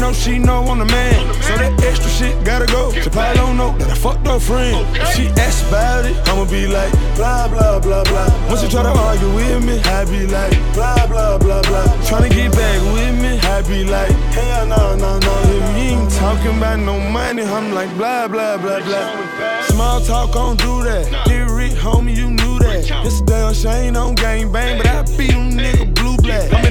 know she know I'm the man. So that extra shit gotta go. She probably don't know that I fucked her friend. If she asks about it, I'ma be like, blah, blah, blah, blah. Once you try to argue with me, I be like, blah, blah, blah, blah. Tryna get back with me, I be like, hell no, no, no. If you ain't talking about no money, I'm like, blah, blah, blah, blah. Small talk, I don't do that. Get rich, homie, you knew that. It's a damn shame, don't gang bang, but I beat them nigga blue black.